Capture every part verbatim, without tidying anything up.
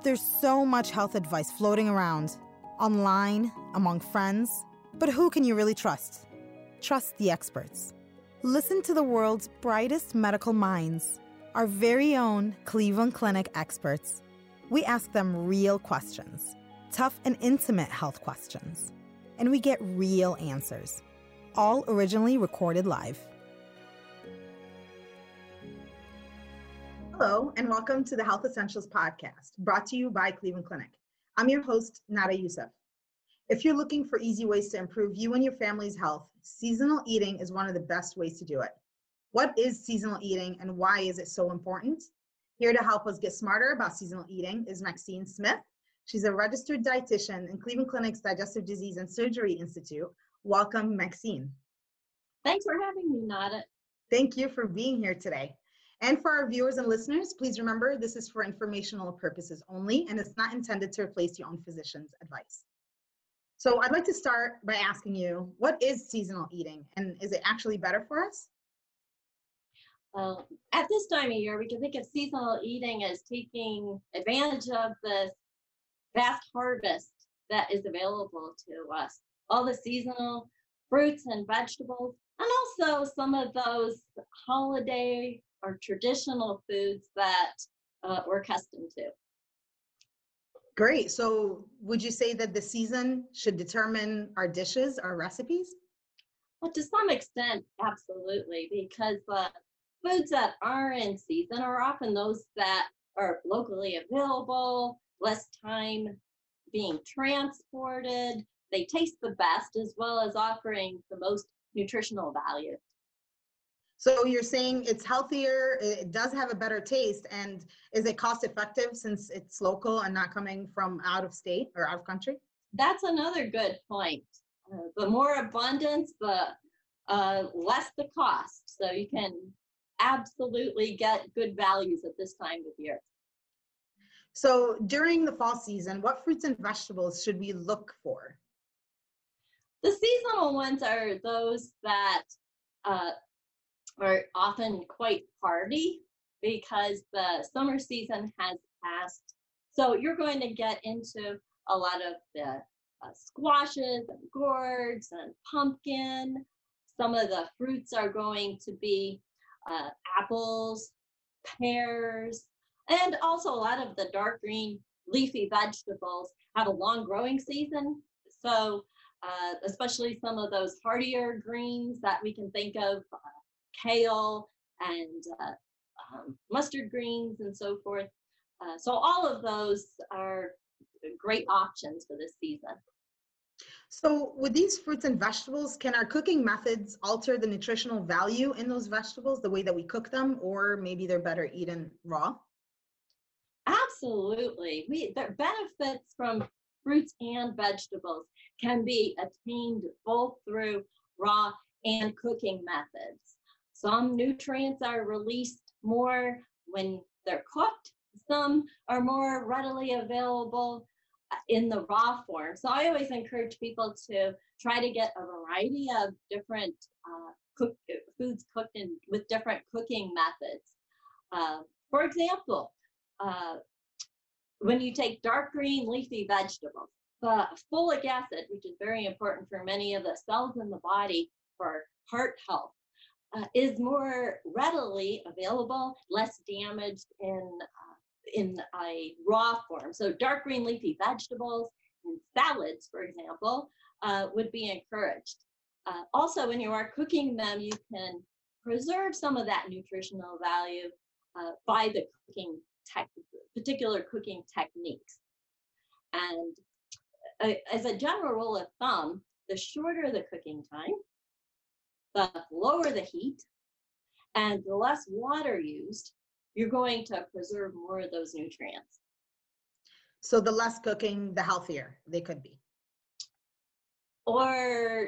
There's so much health advice floating around, online, among friends, but who can you really trust? Trust the experts. Listen to the world's brightest medical minds, our very own Cleveland Clinic experts. We ask them real questions, tough and intimate health questions, and we get real answers, all originally recorded live. Hello, and welcome to the Health Essentials Podcast, brought to you by Cleveland Clinic. I'm your host, Nada Youssef. If you're looking for easy ways to improve you and your family's health, seasonal eating is one of the best ways to do it. What is seasonal eating and why is it so important? Here to help us get smarter about seasonal eating is Maxine Smith. She's a registered dietitian in Cleveland Clinic's Digestive Disease and Surgery Institute. Welcome, Maxine. Thanks for having me, Nada. Thank you for being here today. And for our viewers and listeners, please remember this is for informational purposes only, and it's not intended to replace your own physician's advice. So I'd like to start by asking you, what is seasonal eating, and is it actually better for us? Well, at this time of year, we can think of seasonal eating as taking advantage of the vast harvest that is available to us. All the seasonal fruits and vegetables, and also some of those holiday or traditional foods that uh, we're accustomed to. Great. So would you say that the season should determine our dishes, our recipes? Well, to some extent, absolutely, because the foods that are in season are often those that are locally available, less time being transported. They taste the best, as well as offering the most nutritional value. So you're saying it's healthier, it does have a better taste, and is it cost effective since it's local and not coming from out of state or out of country? That's another good point. Uh, the more abundance, the uh, less the cost. So you can absolutely get good values at this time of year. So during the fall season, what fruits and vegetables should we look for? The seasonal ones are those that uh, are often quite hardy because the summer season has passed. So you're going to get into a lot of the uh, squashes and gourds and pumpkin. Some of the fruits are going to be uh, apples, pears, and also a lot of the dark green leafy vegetables have a long growing season. So uh, especially some of those hardier greens that we can think of, uh, kale and uh, um, mustard greens and so forth. Uh, so all of those are great options for this season. So with these fruits and vegetables, can our cooking methods alter the nutritional value in those vegetables, the way that we cook them, or maybe they're better eaten raw? Absolutely. We, the benefits from fruits and vegetables can be attained both through raw and cooking methods. Some nutrients are released more when they're cooked. Some are more readily available in the raw form. So I always encourage people to try to get a variety of different uh, cook, foods cooked in, with different cooking methods. Uh, for example, uh, when you take dark green leafy vegetables, the folic acid, which is very important for many of the cells in the body for heart health, Uh, is more readily available, less damaged in uh, in a raw form. So dark green leafy vegetables and salads, for example, uh, would be encouraged. Uh, also, when you are cooking them, you can preserve some of that nutritional value uh, by the cooking tech, particular cooking techniques. And uh, as a general rule of thumb, the shorter the cooking time, the lower the heat, and the less water used, you're going to preserve more of those nutrients. So the less cooking, the healthier they could be. Or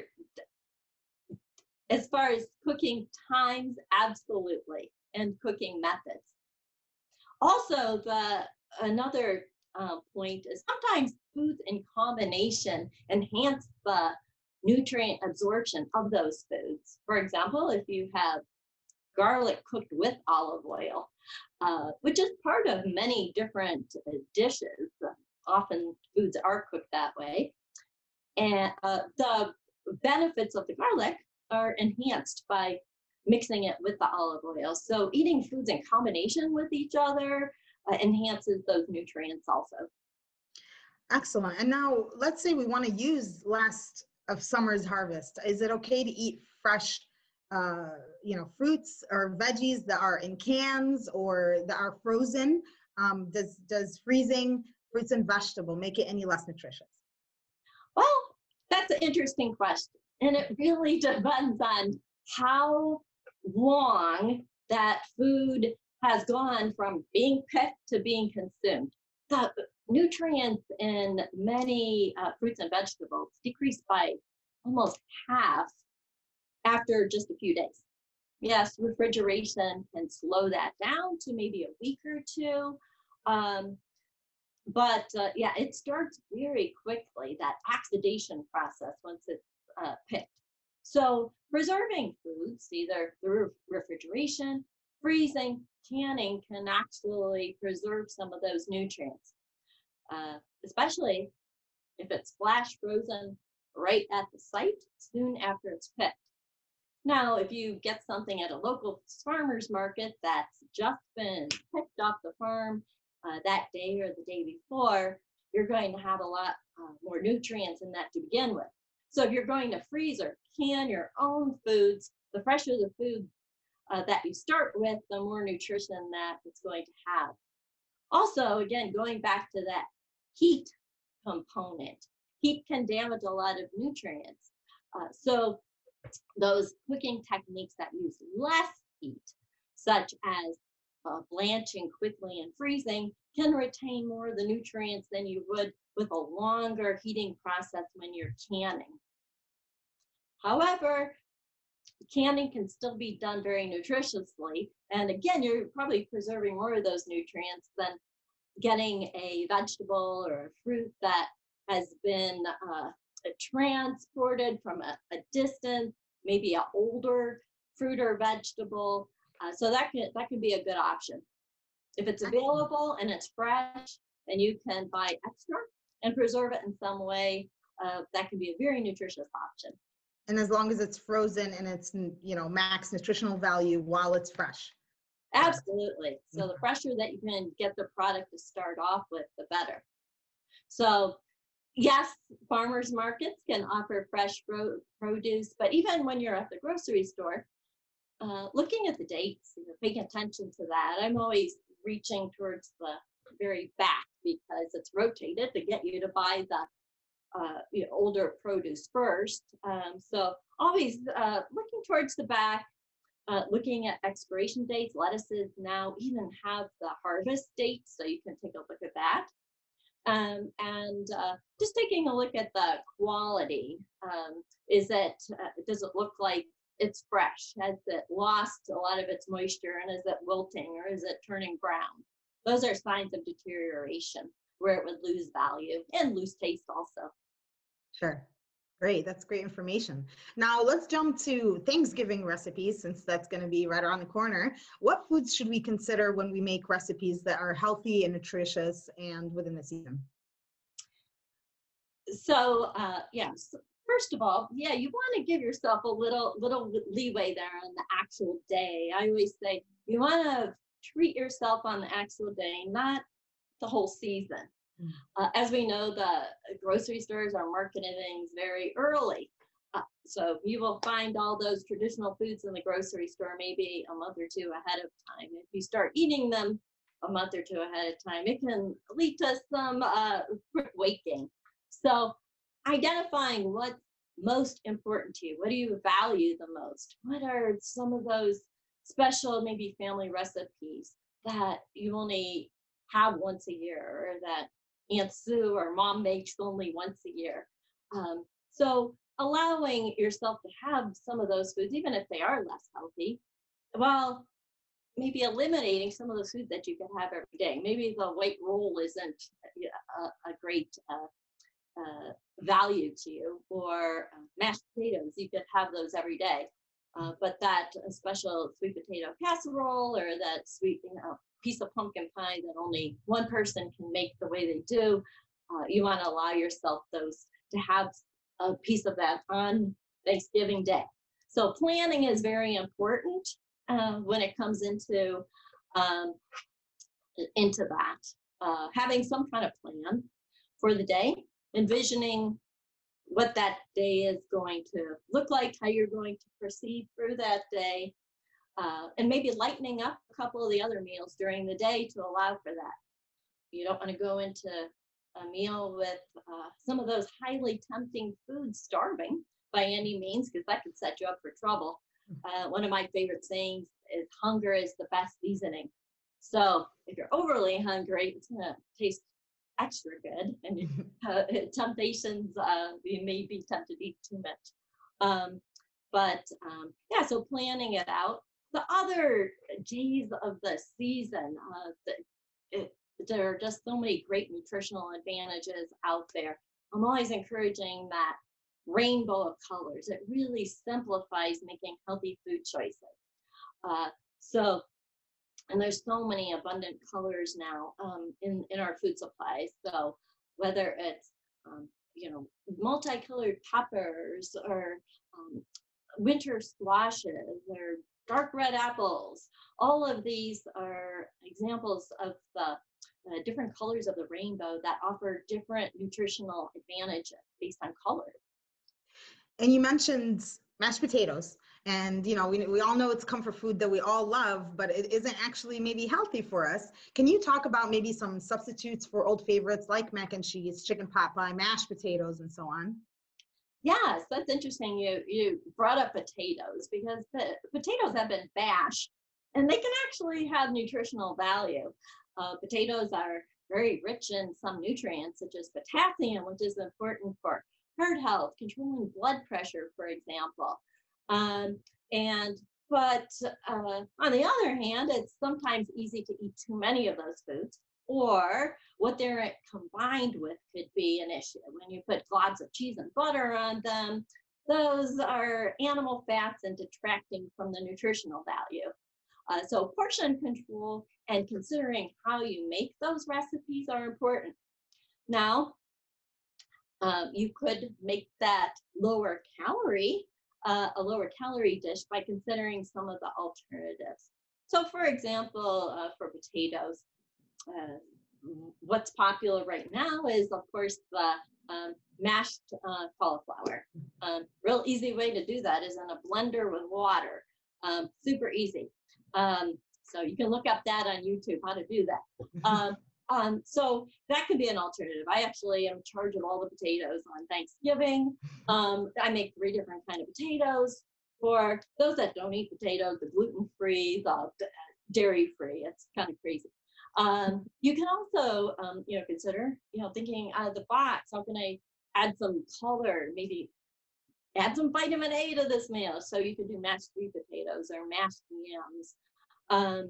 as far as cooking times, absolutely, and cooking methods. Also, the another uh, point is sometimes foods in combination enhance the nutrient absorption of those foods. For example, if you have garlic cooked with olive oil, uh, which is part of many different uh, dishes. Often foods are cooked that way. And uh, the benefits of the garlic are enhanced by mixing it with the olive oil. So eating foods in combination with each other uh, enhances those nutrients also. Excellent. And now let's say we want to use last of summer's harvest. Is it okay to eat fresh, uh, you know, fruits or veggies that are in cans or that are frozen? Um, does, does freezing fruits and vegetable make it any less nutritious? Well, that's an interesting question. And it really depends on how long that food has gone from being picked to being consumed. The nutrients in many uh, fruits and vegetables decrease by almost half after just a few days. Yes, refrigeration can slow that down to maybe a week or two. Um, but uh, yeah, it starts very quickly, that oxidation process, once it's uh, picked. So preserving foods, either through refrigeration, freezing, canning, can actually preserve some of those nutrients, uh, especially if it's flash frozen right at the site soon after it's picked. Now, if you get something at a local farmer's market that's just been picked off the farm uh, that day or the day before, you're going to have a lot uh, more nutrients in that to begin with. So if you're going to freeze or can your own foods, the fresher the food uh, that you start with, the more nutrition that it's going to have. Also, again, going back to that heat component, heat can damage a lot of nutrients. Uh, so those cooking techniques that use less heat, such as uh, blanching quickly and freezing, can retain more of the nutrients than you would with a longer heating process when you're canning. However, canning can still be done very nutritiously. And again, you're probably preserving more of those nutrients than getting a vegetable or a fruit that has been uh, transported from a, a distance, maybe an older fruit or vegetable. Uh, so that can, that can be a good option. If it's available and it's fresh, then you can buy extra and preserve it in some way. Uh, that can be a very nutritious option. And as long as it's frozen and it's, you know, max nutritional value while it's fresh. Absolutely. So the fresher that you can get the product to start off with, the better. So yes, farmers markets can offer fresh produce, but even when you're at the grocery store, uh, looking at the dates, you know, paying attention to that. I'm always reaching towards the very back because it's rotated to get you to buy the uh, you know, older produce first. Um, so always uh, looking towards the back, uh, looking at expiration dates. Lettuces now even have the harvest date, so you can take a look at that. Um, and uh, just taking a look at the quality. Um, is it, uh, does it look like it's fresh? Has it lost a lot of its moisture, and is it wilting, or is it turning brown? Those are signs of deterioration where it would lose value and lose taste also. Sure. Great. That's great information. Now let's jump to Thanksgiving recipes, since that's going to be right around the corner. What foods should we consider when we make recipes that are healthy and nutritious and within the season? So, uh, yes, first of all, yeah, you want to give yourself a little, little leeway there on the actual day. I always say you want to treat yourself on the actual day, not the whole season. Uh, as we know, the grocery stores are marketing things very early. Uh, so you will find all those traditional foods in the grocery store maybe a month or two ahead of time. If you start eating them a month or two ahead of time, it can lead to some uh, quick weight gain. So identifying what's most important to you, what do you value the most? What are some of those special, maybe family recipes that you only have once a year, or that Aunt Sue or mom makes only once a year? Um, so allowing yourself to have some of those foods, even if they are less healthy, while maybe eliminating some of those foods that you can have every day. Maybe the white roll isn't a, a great uh, uh, value to you, or uh, mashed potatoes, you could have those every day. Uh, but that a special sweet potato casserole or that sweet, you know, piece of pumpkin pie that only one person can make the way they do, uh, you want to allow yourself those to have a piece of that on Thanksgiving Day. So planning is very important uh, when it comes into um, into that. Uh, having some kind of plan for the day, envisioning what that day is going to look like, how you're going to proceed through that day, uh, and maybe lightening up a couple of the other meals during the day to allow for that. You don't want to go into a meal with uh, some of those highly tempting foods starving by any means, because that could set you up for trouble. Uh, one of my favorite sayings is hunger is the best seasoning. So if you're overly hungry, it's going to taste extra good, and uh, temptations, uh, you may be tempted to eat too much. Um, but um, yeah, so planning it out. The other days of the season, uh, the, it, there are just so many great nutritional advantages out there. I'm always encouraging that rainbow of colors. It really simplifies making healthy food choices. Uh, so And there's so many abundant colors now um, in, in our food supplies. So whether it's, um, you know, multicolored peppers or um, winter squashes or dark red apples, all of these are examples of the uh, different colors of the rainbow that offer different nutritional advantages based on color. And you mentioned mashed potatoes. And, you know, we, we all know it's comfort food that we all love, but it isn't actually maybe healthy for us. Can you talk about maybe some substitutes for old favorites like mac and cheese, chicken pot pie, mashed potatoes, and so on? Yes, that's interesting. You you brought up potatoes because the potatoes have been bashed, and they can actually have nutritional value. Uh, potatoes are very rich in some nutrients such as potassium, which is important for heart health, controlling blood pressure, for example. Um, and but uh, on the other hand, it's sometimes easy to eat too many of those foods, or what they're combined with could be an issue. When you put globs of cheese and butter on them, those are animal fats and detracting from the nutritional value. Uh, so portion control and considering how you make those recipes are important. Now, um, you could make that lower calorie, uh, a lower calorie dish by considering some of the alternatives. So for example, uh, for potatoes, uh, what's popular right now is, of course, the um, mashed uh, cauliflower. Um, real easy way to do that is in a blender with water. Um, super easy. Um, so you can look up that on YouTube, how to do that. Um, um, so that could be an alternative. I actually am in charge of all the potatoes on Thanksgiving. Um, I make three different kind of potatoes. For those that don't eat potatoes, the gluten-free, the dairy-free, it's kind of crazy. Um, you can also, um, you know, consider, you know, thinking out of the box, how can I add some color, maybe add some vitamin A to this meal? So you can do mashed sweet potatoes or mashed yams. Um,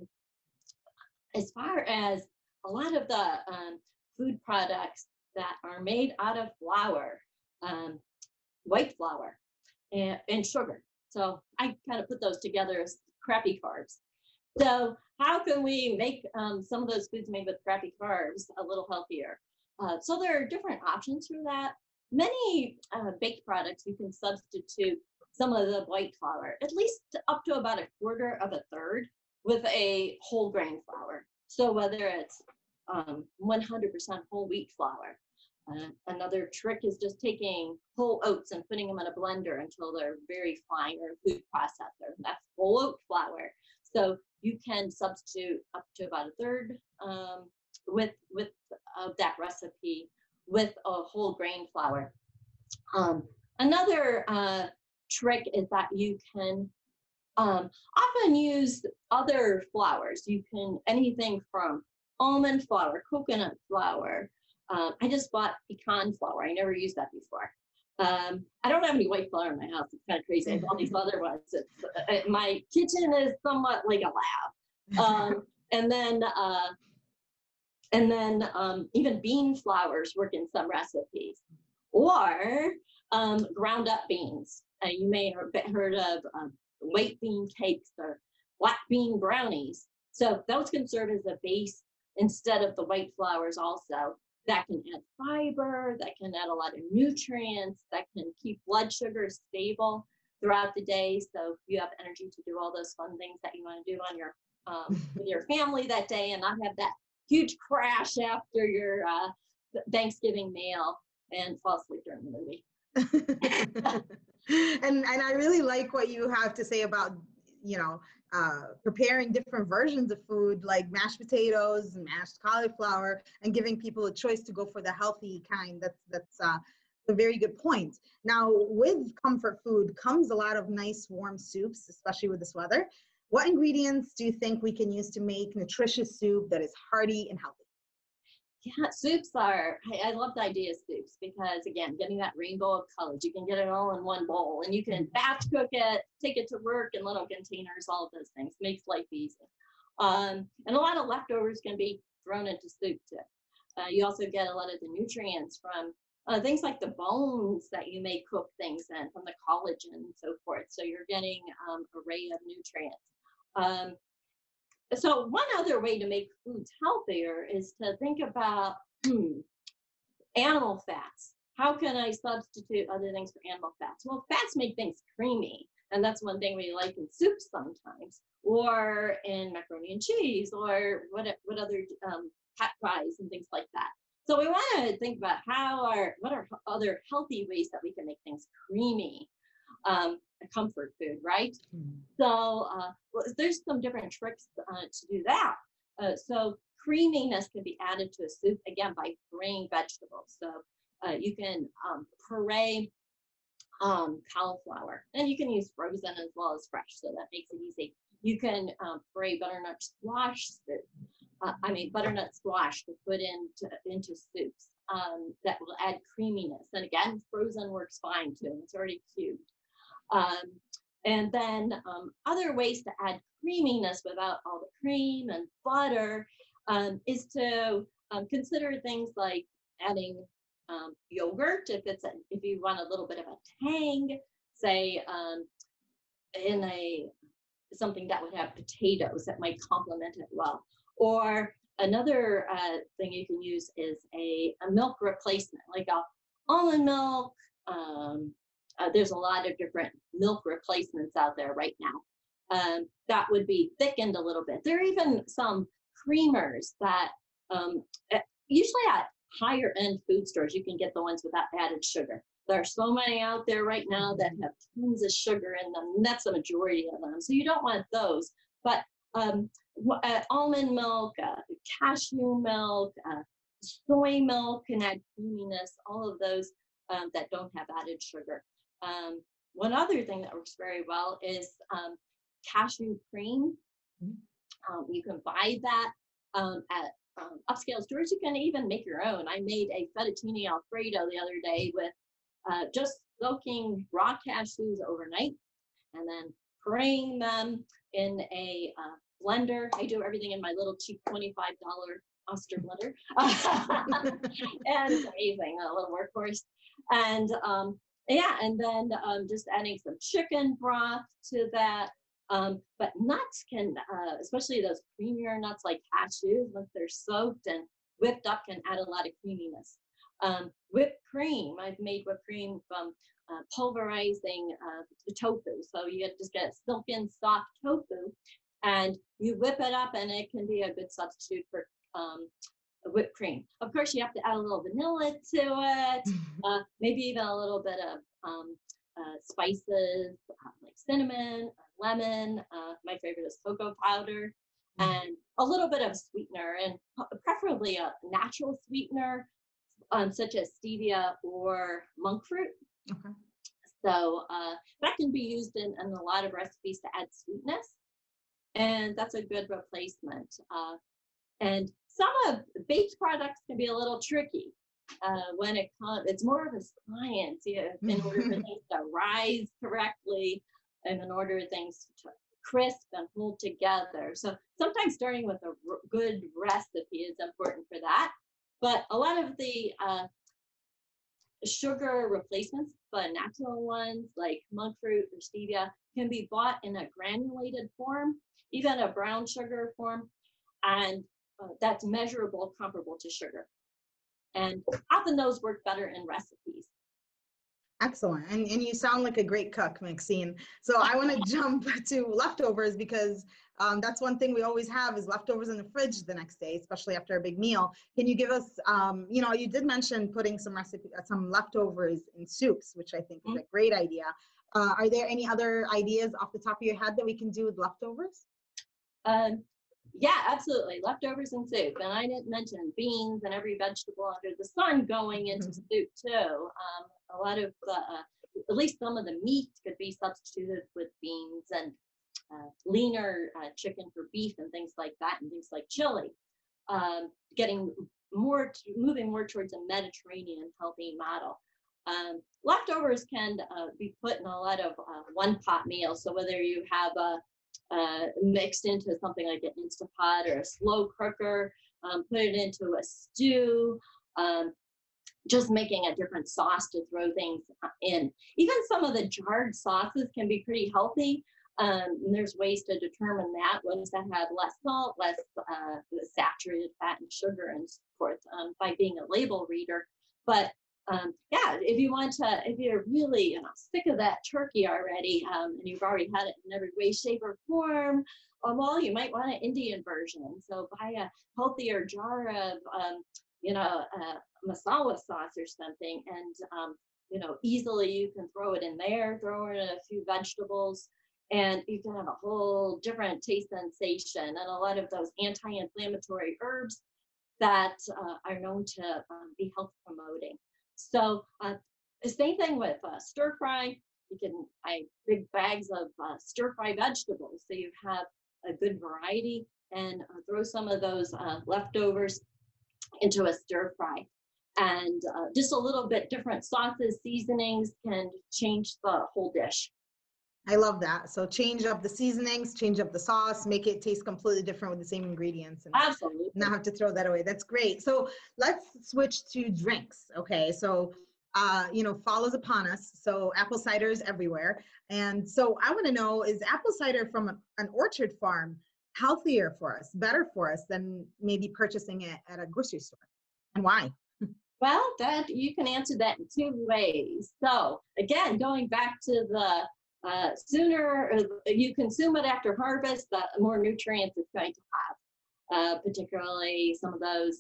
as far as a lot of the um, food products that are made out of flour, um, white flour and, and sugar. So I kind of put those together as crappy carbs. So how can we make um, some of those foods made with crappy carbs a little healthier? Uh, so there are different options for that. Many uh, baked products, you can substitute some of the white flour, at least up to about a quarter of a third with a whole grain flour. So whether it's um, one hundred percent whole wheat flour. Uh, another trick is just taking whole oats and putting them in a blender until they're very fine, or a food processor. That's whole oat flour. So you can substitute up to about a third um, with with uh, that recipe with a whole grain flour. Um, another uh, trick is that you can um, often use other flours. You can anything from almond flour, coconut flour. Um, I just bought pecan flour. I never used that before. Um, I don't have any white flour in my house. It's kind of crazy. I have all these other ones. It's, uh, my kitchen is somewhat like a lab. Um, and then, uh, and then um, even bean flours work in some recipes, or um, ground up beans. Uh, you may have heard of um, white bean cakes or black bean brownies. So those can serve as a base instead of the white flours also. That can add fiber, that can add a lot of nutrients, that can keep blood sugar stable throughout the day. So you have energy to do all those fun things that you want to do on your um, with your family that day and not have that huge crash after your uh, Thanksgiving meal and fall asleep during the movie. and and I really like what you have to say about, you know, uh, preparing different versions of food like mashed potatoes and mashed cauliflower and giving people a choice to go for the healthy kind. That's that's uh, a very good point. Now, with comfort food comes a lot of nice warm soups, especially with this weather. What ingredients do you think we can use to make nutritious soup that is hearty and healthy? Yeah, soups are, I, I love the idea of soups because, again, getting that rainbow of colors, you can get it all in one bowl and you can batch cook it, take it to work in little containers, all of those things, makes life easy. Um, and a lot of leftovers can be thrown into soup too. Uh, you also get a lot of the nutrients from uh, things like the bones that you may cook things in, from the collagen and so forth. So you're getting um, an array of nutrients. Um, So one other way to make foods healthier is to think about hmm, animal fats. How can I substitute other things for animal fats? Well, fats make things creamy, and that's one thing we like in soup sometimes, or in macaroni and cheese, or what what other um, pat fries and things like that. So we want to think about how are what are other healthy ways that we can make things creamy. Um, a comfort food, right? Mm-hmm. So uh, well, there's some different tricks uh, to do that. Uh, so creaminess can be added to a soup, again, by pureeing vegetables. So uh, you can um, puree um, cauliflower, and you can use frozen as well as fresh, so that makes it easy. You can um, puree butternut squash soup. Uh, I mean, butternut squash to put into, into soups um, that will add creaminess. And again, frozen works fine too. It's already cubed. Um, and then um, other ways to add creaminess without all the cream and butter um, is to um, consider things like adding um, yogurt if it's a, if you want a little bit of a tang, say um, in a something that would have potatoes that might complement it well. Or another uh, thing you can use is a, a milk replacement, like a almond milk. Um, Uh, there's a lot of different milk replacements out there right now. Um, that would be thickened a little bit. There are even some creamers that um, usually at higher end food stores, you can get the ones without added sugar. There are so many out there right now that have tons of sugar in them, and that's the majority of them. So you don't want those. But um, uh, almond milk, uh, cashew milk, uh, soy milk can add creaminess, all of those um, that don't have added sugar. Um, one other thing that works very well is um, cashew cream. Um, you can buy that um, at um, upscale stores. You can even make your own. I made a fettuccine alfredo the other day with uh, just soaking raw cashews overnight and then pureeing them in a uh, blender. I do everything in my little cheap twenty-five dollar Oster blender. And it's amazing, a little workhorse. And um, Yeah, and then um, just adding some chicken broth to that. Um, but nuts can, uh, especially those creamier nuts like cashews, once they're soaked and whipped up, can add a lot of creaminess. Um, whipped cream, I've made whipped cream from uh, pulverizing uh, the tofu. So you get, just get silken, soft tofu, and you whip it up, and it can be a good substitute for um, whipped cream. Of course, you have to add a little vanilla to it, uh, maybe even a little bit of um, uh, spices uh, like cinnamon, or lemon. Uh, my favorite is cocoa powder, and a little bit of sweetener, and preferably a natural sweetener, um, such as stevia or monk fruit. Okay. So uh, that can be used in, in a lot of recipes to add sweetness, and that's a good replacement. Uh, And some of baked products can be a little tricky uh, when it comes, it's more of a science, you know, in order for things to rise correctly and in order for things to crisp and hold together. So sometimes starting with a r- good recipe is important for that. But a lot of the uh, sugar replacements, but natural ones like monk fruit or stevia can be bought in a granulated form, even a brown sugar form, and uh, that's measurable, comparable to sugar. And often those work better in recipes. Excellent. And, and you sound like a great cook, Maxine. So I want to jump to leftovers because um, that's one thing we always have is leftovers in the fridge the next day, especially after a big meal. Can you give us, um, you know, you did mention putting some recipe, some leftovers in soups, which I think is a great idea. Uh, are there any other ideas off the top of your head that we can do with leftovers? Um, yeah, absolutely. Leftovers in soup. And I didn't mention beans and every vegetable under the sun going into soup too. Um, a lot of, the, uh, at least some of the meat could be substituted with beans and uh, leaner uh, chicken for beef and things like that, and things like chili. Um, getting more, to, moving more towards a Mediterranean healthy model. Um, leftovers can uh, be put in a lot of uh, one-pot meals. So whether you have a uh, mixed into something like an Instapot or a slow cooker, um, put it into a stew, um, just making a different sauce to throw things in. Even some of the jarred sauces can be pretty healthy. Um, and there's ways to determine that, ones that have less salt, less uh, saturated fat and sugar and so forth, um, by being a label reader. But um, yeah, if you want to, if you're really you know, sick of that turkey already, um, and you've already had it in every way, shape, or form, um, well, you might want an Indian version. So buy a healthier jar of, um, you know, uh, masala sauce or something, and um, you know, easily you can throw it in there, throw in a few vegetables, and you can have a whole different taste sensation and a lot of those anti-inflammatory herbs that uh, are known to um, be health promoting. So uh, the same thing with uh, stir fry. You can buy big bags of uh, stir fry vegetables, so you have a good variety, and uh, throw some of those uh, leftovers into a stir fry. And uh, just a little bit different sauces, seasonings can change the whole dish. I love that. So change up the seasonings, change up the sauce, make it taste completely different with the same ingredients. And absolutely. Not have to throw that away. That's great. So let's switch to drinks. Okay. So, uh, you know, fall is upon us. So apple cider is everywhere. And so I want to know, is apple cider from a, an orchard farm healthier for us, better for us than maybe purchasing it at a grocery store? And why? Well, that you can answer that in two ways. So again, going back to the Uh, sooner you consume it after harvest, the more nutrients it's going to have. Uh, particularly some of those,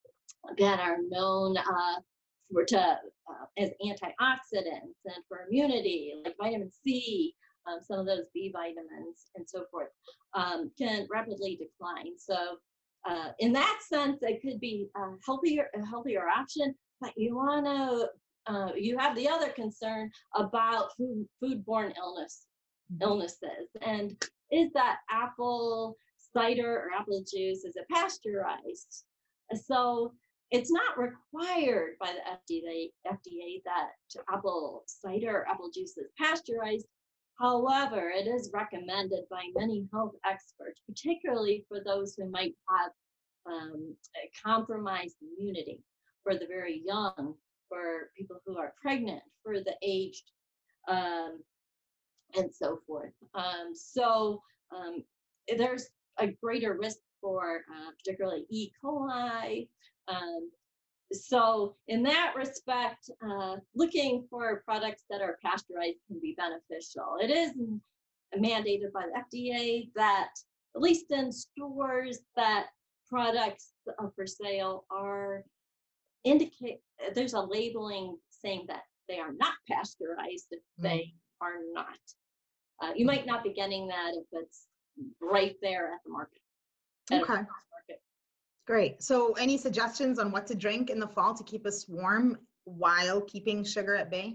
again, are known uh, for to, uh, as antioxidants and for immunity, like vitamin C, um, some of those B vitamins and so forth, um, can rapidly decline. So uh, in that sense, it could be a healthier, a healthier option, but you want to Uh, you have the other concern about food, foodborne illness, illnesses. And is that apple cider or apple juice, is it pasteurized? So it's not required by the F D A, F D A that apple cider or apple juice is pasteurized. However, it is recommended by many health experts, particularly for those who might have um, a compromised immunity, for the very young, for people who are pregnant, for the aged, um, and so forth. Um, so um, there's a greater risk for uh, particularly E. coli. Um, so in that respect, uh, looking for products that are pasteurized can be beneficial. It is mandated by the F D A that, at least in stores, that products uh, for sale are indicate, there's a labeling saying that they are not pasteurized if mm. they are not. Uh, you might not be getting that if it's right there at the market. Okay. Market. Great. So any suggestions on what to drink in the fall to keep us warm while keeping sugar at bay?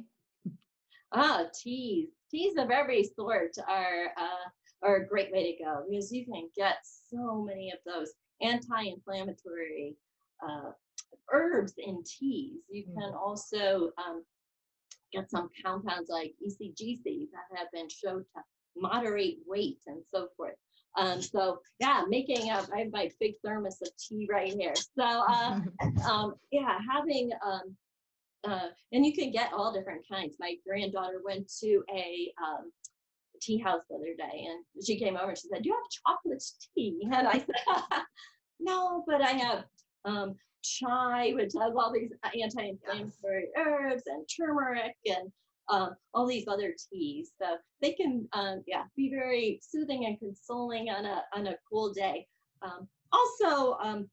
Ah, teas. Teas of every sort are, uh, are a great way to go, because you can get so many of those anti-inflammatory uh, herbs in teas. You can also um, get some compounds like E C G C that have been shown to moderate weight and so forth. Um, so yeah, making up, I have my big thermos of tea right here. So uh, um, yeah, having um, uh, and you can get all different kinds. My granddaughter went to a um, tea house the other day, and she came over and she said, "Do you have chocolate tea?" And I said, "No, but I have um, chai, which has all these anti-inflammatory yes. herbs, and turmeric, and um, all these other teas. So they can, um, yeah, be very soothing and consoling on a on a cool day. Um, also, um,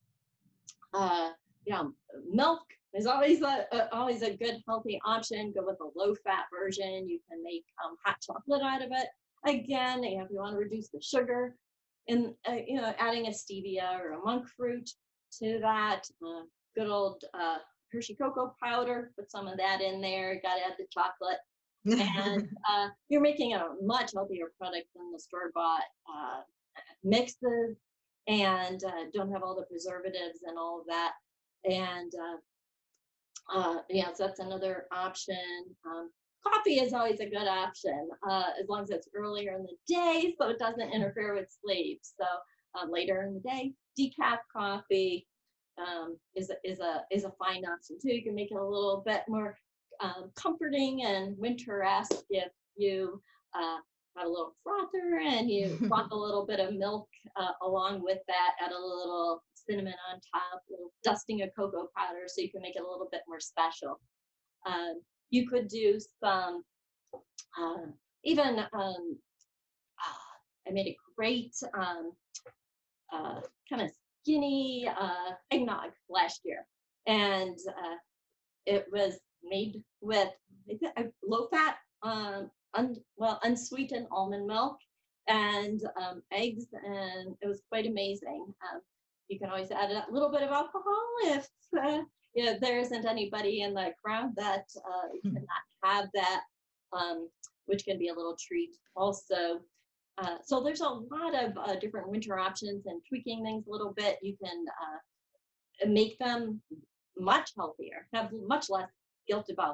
uh, yeah, milk is always a, a always a good healthy option. Go with a low-fat version. You can make um, hot chocolate out of it. Again, if you want to reduce the sugar, and uh, you know, adding a stevia or a monk fruit to that. Uh, good old uh, Hershey cocoa powder. Put some of that in there. Got to add the chocolate, and uh, you're making a much healthier product than the store-bought uh, mixes, and uh, don't have all the preservatives and all of that. And uh, uh, yeah, so that's another option. Um, coffee is always a good option, uh, as long as it's earlier in the day, so it doesn't interfere with sleep. So uh, later in the day, decaf coffee um, is a, is a is a fine option too. You can make it a little bit more um, comforting and winter-esque if you uh, have a little frother and you froth a little bit of milk uh, along with that. Add a little cinnamon on top, a little dusting of cocoa powder, so you can make it a little bit more special. Um, you could do some, uh, even, um, uh, I made a great um, uh, kind of skinny uh, eggnog last year. And uh, it was made with low-fat, um, un, well, unsweetened almond milk and um, eggs, and it was quite amazing. Um, you can always add a little bit of alcohol if uh, you know, there isn't anybody in the crowd that uh, cannot have that, um, which can be a little treat also. Uh, so there's a lot of uh, different winter options, and tweaking things a little bit, you can uh, make them much healthier, have much less guilt about.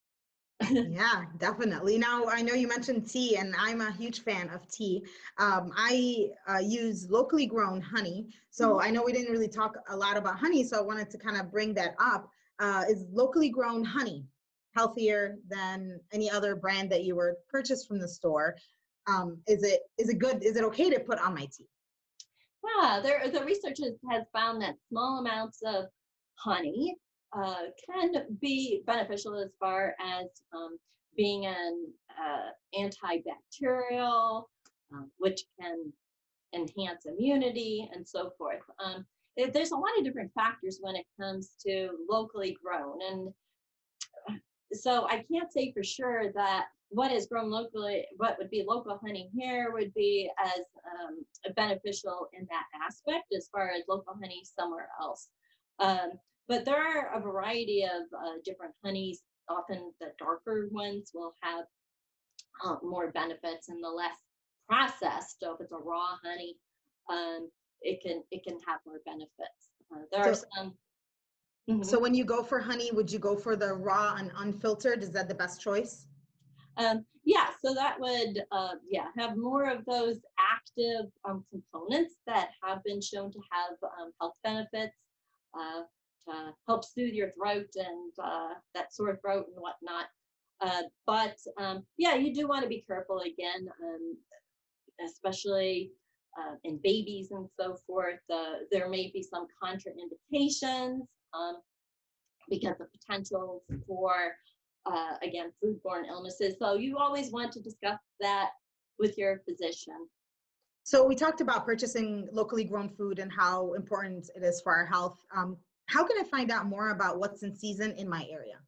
Yeah, definitely. Now, I know you mentioned tea, and I'm a huge fan of tea. Um, I uh, use locally grown honey. So mm-hmm. I know we didn't really talk a lot about honey, so I wanted to kind of bring that up. Uh, is locally grown honey healthier than any other brand that you were purchased from the store? Um, is it is it good? Is it okay to put on my tea? Yeah, there, the research has, has found that small amounts of honey uh, can be beneficial as far as um, being an uh, antibacterial, um, which can enhance immunity and so forth. Um, it, there's a lot of different factors when it comes to locally grown. And so I can't say for sure that what is grown locally, what would be local honey here would be as um, beneficial in that aspect as far as local honey somewhere else. Um, but there are a variety of uh, different honeys. Often the darker ones will have uh, more benefits, and the less processed. So if it's a raw honey, um, it can it can have more benefits. Uh, there so, are some. Mm-hmm. So when you go for honey, would you go for the raw and unfiltered? Is that the best choice? Um, yeah, so that would, uh, yeah, have more of those active um, components that have been shown to have um, health benefits, uh, to help soothe your throat and uh, that sore throat and whatnot. Uh, but um, yeah, you do want to be careful again, um, especially uh, in babies and so forth. Uh, there may be some contraindications um, because of potential for Uh, again, foodborne illnesses. So you always want to discuss that with your physician. So we talked about purchasing locally grown food and how important it is for our health. Um, how can I find out more about what's in season in my area?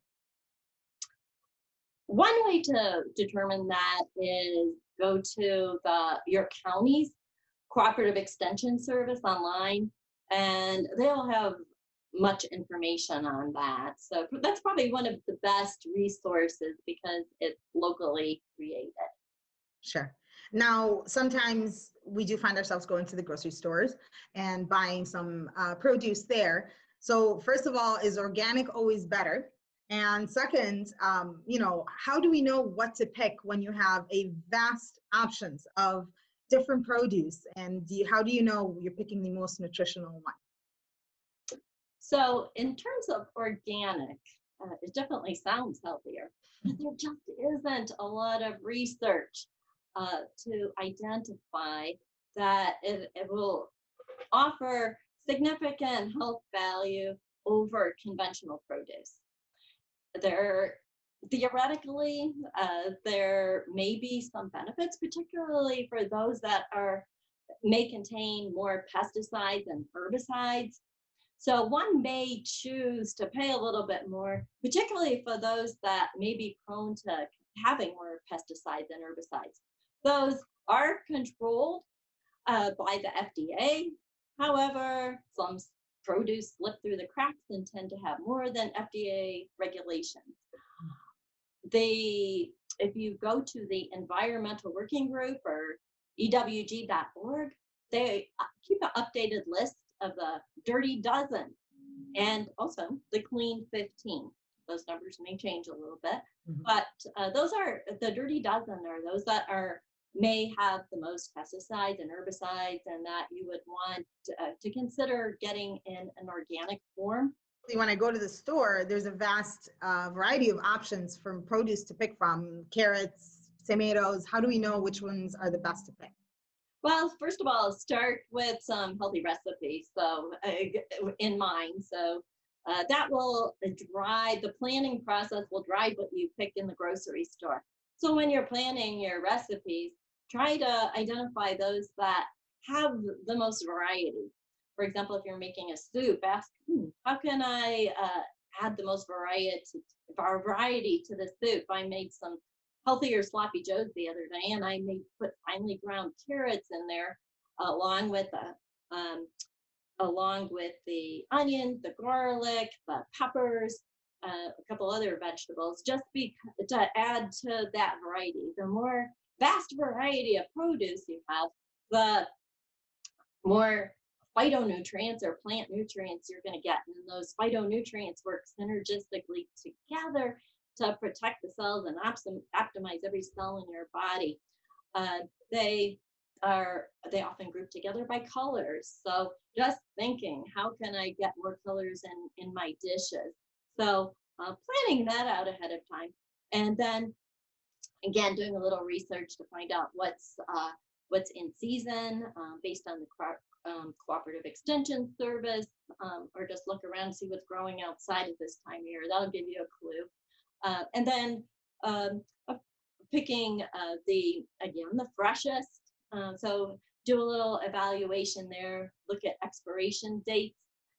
One way to determine that is go to the your county's cooperative extension service online, and they'll have much information on that. So that's probably one of the best resources because it's locally created. Sure. Now, sometimes we do find ourselves going to the grocery stores and buying some uh, produce there. So first of all, is organic always better? And second, um, you know, how do we know what to pick when you have a vast options of different produce? And do you, how do you know you're picking the most nutritional one? So in terms of organic, uh, it definitely sounds healthier, but there just isn't a lot of research uh, to identify that it, it will offer significant health value over conventional produce. There, theoretically, uh, there may be some benefits, particularly for those that are may contain more pesticides and herbicides. So one may choose to pay a little bit more, particularly for those that may be prone to having more pesticides and herbicides. Those are controlled uh, by the F D A. However, some produce slip through the cracks and tend to have more than F D A regulations. They, if you go to the Environmental Working Group or E W G dot org, they keep an updated list of the Dirty Dozen and also the Clean fifteen. Those numbers may change a little bit, mm-hmm. but uh, those are the Dirty Dozen are those that are may have the most pesticides and herbicides, and that you would want to, uh, to consider getting in an organic form. When I go to the store, there's a vast uh, variety of options from produce to pick from, carrots, tomatoes. How do we know which ones are the best to pick? Well, first of all, start with some healthy recipes so uh, in mind. So uh, that will drive, the planning process will drive what you pick in the grocery store. So when you're planning your recipes, try to identify those that have the most variety. For example, if you're making a soup, ask, hmm, how can I uh, add the most variety to, variety to the soup? I made some healthier sloppy joes the other day, and I made put finely ground carrots in there, uh, along with the um, along with the onion, the garlic, the peppers, uh, a couple other vegetables, just be, to add to that variety. The more vast variety of produce you have, the more phytonutrients or plant nutrients you're going to get, and those phytonutrients work synergistically together to protect the cells and optimize every cell in your body. Uh, they are they often group together by colors. So just thinking, how can I get more colors in in my dishes? So uh, planning that out ahead of time, and then again doing a little research to find out what's uh, what's in season uh, based on the co- um, cooperative extension service, um, or just look around and see what's growing outside at this time of year. That'll give you a clue. Uh, and then um, uh, picking uh, the, again, the freshest. Uh, so do a little evaluation there, look at expiration dates,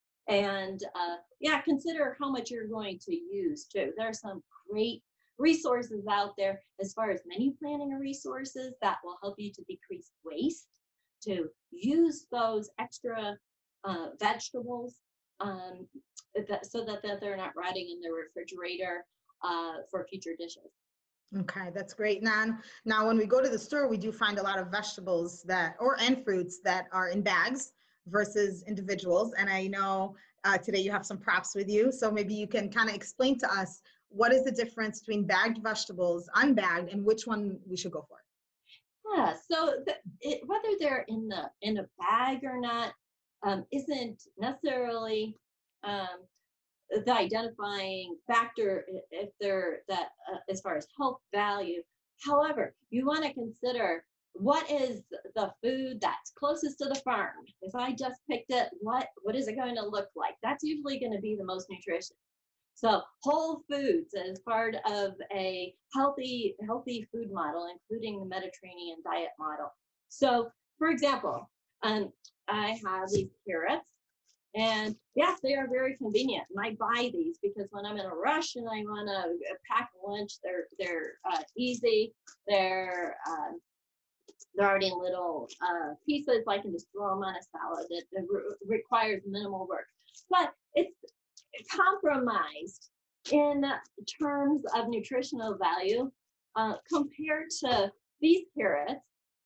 and uh, yeah, consider how much you're going to use too. There are some great resources out there as far as menu planning resources that will help you to decrease waste, to use those extra uh, vegetables um, that, so that, that they're not rotting in the refrigerator uh, for future dishes. Okay, that's great. Now, now when we go to the store, we do find a lot of vegetables that, or and fruits that are in bags versus individuals. And I know uh, today you have some props with you, so maybe you can kind of explain to us what is the difference between bagged vegetables, unbagged, and which one we should go for. Yeah, so the, it, whether they're in the in a bag or not um, isn't necessarily um, the identifying factor if they're that uh, as far as health value. However, you want to consider what is the food that's closest to the farm. If I just picked it, what what is it going to look like? That's usually going to be the most nutritious. So whole foods as part of a healthy healthy food model, including the Mediterranean diet model. So, for example, um, I have these carrots. And yes, they are very convenient. And I buy these because when I'm in a rush and I want to pack lunch, they're they're uh, easy. They're uh, they're already in little uh, pieces. I can just throw them on a salad. It, it re- requires minimal work, but it's compromised in terms of nutritional value uh, compared to these carrots,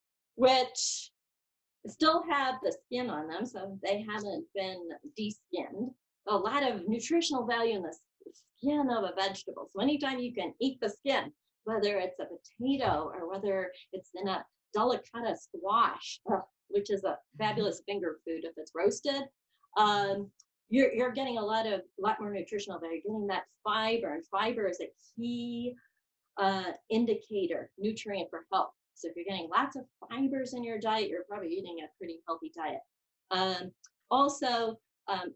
which still have the skin on them, so they haven't been de-skinned. A lot of nutritional value in the skin of a vegetable. So anytime you can eat the skin, whether it's a potato or whether it's in a delicata squash, uh, which is a fabulous finger food if it's roasted, um, you're, you're getting a lot of, lot more nutritional value. You're getting that fiber, and fiber is a key uh, indicator, nutrient for health. So if you're getting lots of fibers in your diet, you're probably eating a pretty healthy diet. Um, also, um,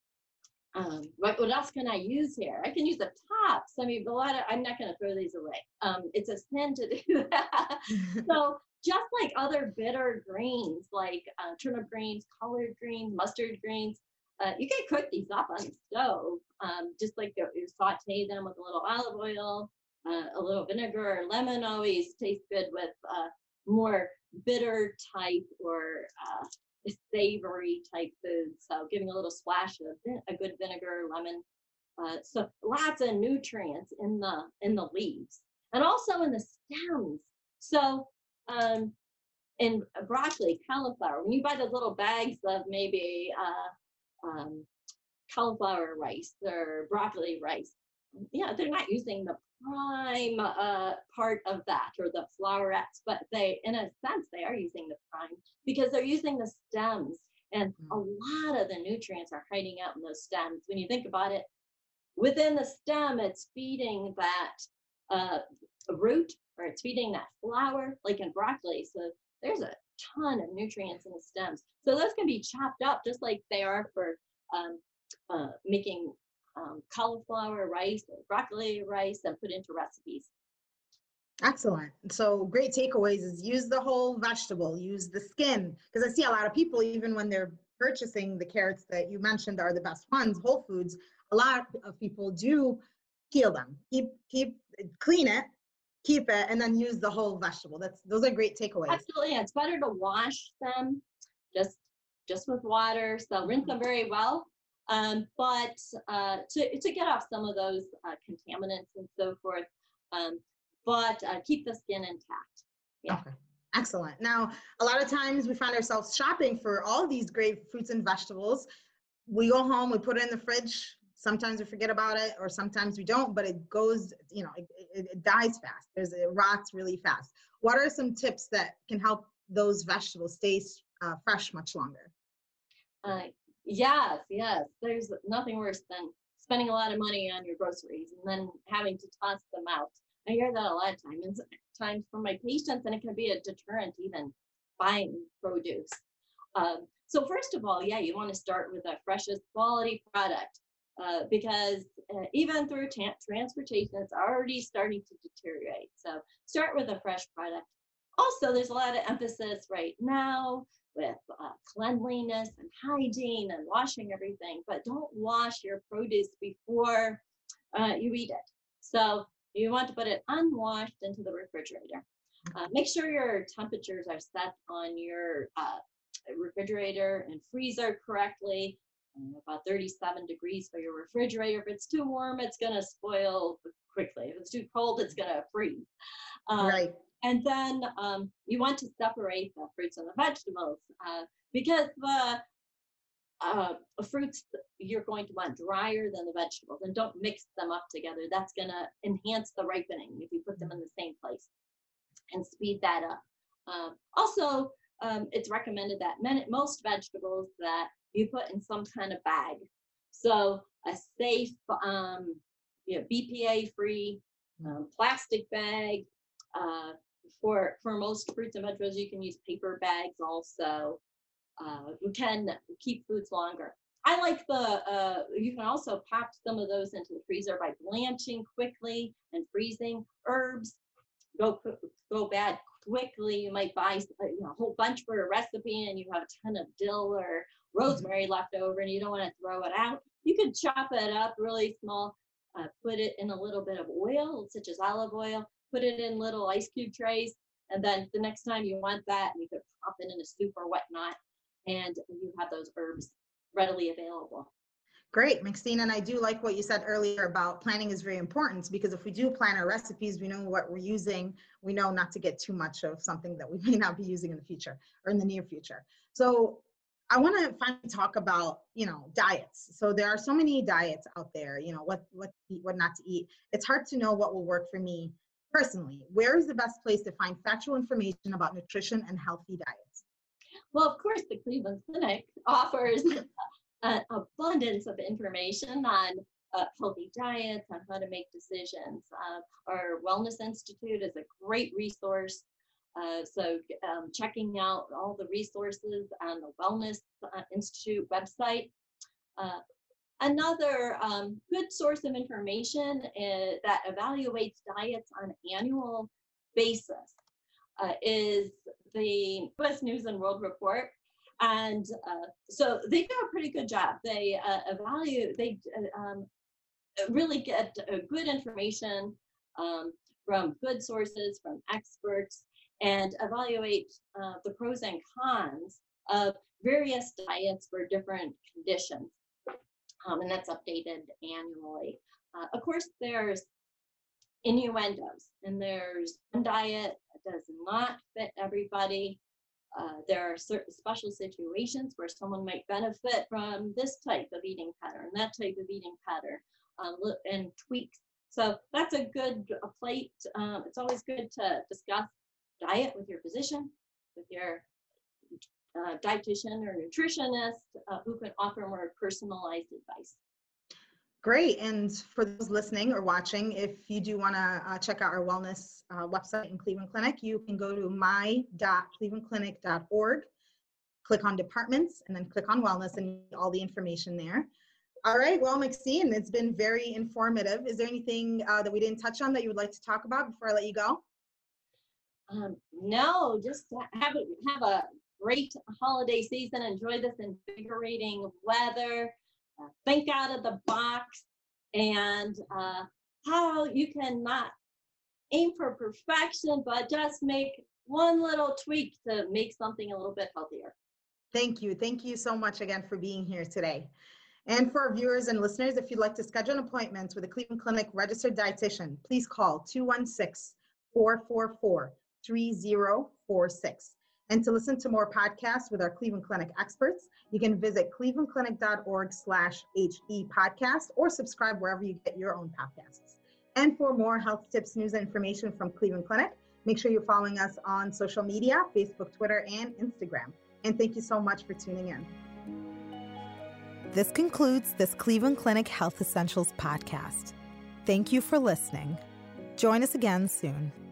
um, what, what else can I use here? I can use the tops. I mean, a lot of, I'm not going to throw these away. Um, it's a sin to do that. So just like other bitter greens, like uh, turnip greens, collard greens, mustard greens, uh, you can cook these up on the stove. Um, just like you, you saute them with a little olive oil, uh, a little vinegar or lemon always tastes good with uh, more bitter type or uh, savory type foods. So giving a little splash of a good vinegar, lemon. Uh, so lots of nutrients in the in the leaves and also in the stems. So um, in broccoli, cauliflower, when you buy those little bags of maybe uh, um, cauliflower rice or broccoli rice, yeah, they're not using the prime uh, part of that or the flowerets, but they, in a sense, they are using the prime because they're using the stems, and a lot of the nutrients are hiding out in those stems. When you think about it, within the stem, it's feeding that uh, root, or it's feeding that flower, like in broccoli. So there's a ton of nutrients in the stems. So those can be chopped up just like they are for um, uh, making Um, cauliflower rice or broccoli rice and put into recipes. Excellent. So great takeaways is use the whole vegetable, use the skin, because I see a lot of people, even when they're purchasing the carrots that you mentioned are the best ones, Whole Foods, a lot of people do peel them, keep, keep, clean it, keep it, and then use the whole vegetable. That's, those are great takeaways. Absolutely. It's better to wash them just, just with water. So rinse them very well. Um, but uh, to, to get off some of those uh, contaminants and so forth, um, but uh, keep the skin intact. Yeah. Okay, excellent. Now, a lot of times we find ourselves shopping for all these great fruits and vegetables. We go home, we put it in the fridge. Sometimes we forget about it, or sometimes we don't, but it goes, you know, it, it, it dies fast. There's, it rots really fast. What are some tips that can help those vegetables stay uh, fresh much longer? Uh, Yes, yes. There's nothing worse than spending a lot of money on your groceries and then having to toss them out. I hear that a lot of times, times from my patients, and it can be a deterrent even buying produce. Um, so first of all, yeah, you want to start with the freshest quality product uh, because uh, even through ta- transportation, it's already starting to deteriorate. So start with a fresh product. Also, there's a lot of emphasis right now with uh, cleanliness and hygiene and washing everything, but don't wash your produce before uh, you eat it. So you want to put it unwashed into the refrigerator. Uh, make sure your temperatures are set on your uh, refrigerator and freezer correctly, uh, about thirty-seven degrees for your refrigerator. If it's too warm, it's gonna spoil quickly. If it's too cold, it's gonna freeze. Um, right. And then um, you want to separate the fruits and the vegetables uh, because the uh, fruits you're going to want drier than the vegetables, and don't mix them up together. That's going to enhance the ripening if you put them in the same place and speed that up. Um, also, um, it's recommended that many, most vegetables that you put in some kind of bag. So a safe, um, you know, B P A-free um, plastic bag. Uh, for for most fruits and vegetables, you can use paper bags also. Uh, you can keep foods longer. I like the, uh, you can also pop some of those into the freezer by blanching quickly and freezing. Herbs go go bad quickly. You might buy you know, a whole bunch for a recipe and you have a ton of dill or rosemary left over and you don't want to throw it out. You can chop it up really small, uh, put it in a little bit of oil, such as olive oil, put it in little ice cube trays, and then the next time you want that, you could pop it in a soup or whatnot, and you have those herbs readily available. Great, Maxine, and I do like what you said earlier about planning is very important, because if we do plan our recipes, we know what we're using, we know not to get too much of something that we may not be using in the future or in the near future. So I want to finally talk about, you know, diets. So there are so many diets out there, you know, what, what to eat, what not to eat. It's hard to know what will work for me personally. Where is the best place to find factual information about nutrition and healthy diets? Well, of course, the Cleveland Clinic offers an abundance of information on uh, healthy diets, on how to make decisions. Uh, our Wellness Institute is a great resource. Uh, so um, checking out all the resources on the Wellness uh, Institute website. Uh, another um, good source of information is, that evaluates diets on an annual basis uh, is the U S News and World Report. And uh, so they do a pretty good job. They uh, evaluate, they uh, um, really get uh, good information um, from good sources, from experts, and evaluate uh, the pros and cons of various diets for different conditions. Um, and that's updated annually. Uh, of course, there's innuendos, and there's one diet that does not fit everybody. Uh, there are certain special situations where someone might benefit from this type of eating pattern, that type of eating pattern, um, and tweaks. So that's a good a plate. Um, it's always good to discuss diet with your physician, with your uh, dietitian or nutritionist uh, who can offer more personalized advice. Great. And for those listening or watching, if you do want to uh, check out our wellness uh, website in Cleveland Clinic, you can go to my dot cleveland clinic dot org, click on departments, and then click on wellness and all the information there. All right. Well, Maxine, it's been very informative. Is there anything uh, that we didn't touch on that you would like to talk about before I let you go? Um, no, just have a, have a great holiday season. Enjoy this invigorating weather. Uh, think out of the box, and uh, how you can not aim for perfection, but just make one little tweak to make something a little bit healthier. Thank you. Thank you so much again for being here today. And for our viewers and listeners, if you'd like to schedule an appointment with a Cleveland Clinic registered dietitian, please call two one six, four four four, three zero four six. And to listen to more podcasts with our Cleveland Clinic experts, you can visit cleveland clinic dot org slash H E podcast or subscribe wherever you get your own podcasts. And for more health tips, news, and information from Cleveland Clinic, make sure you're following us on social media, Facebook, Twitter, and Instagram. And thank you so much for tuning in. This concludes this Cleveland Clinic Health Essentials podcast. Thank you for listening. Join us again soon.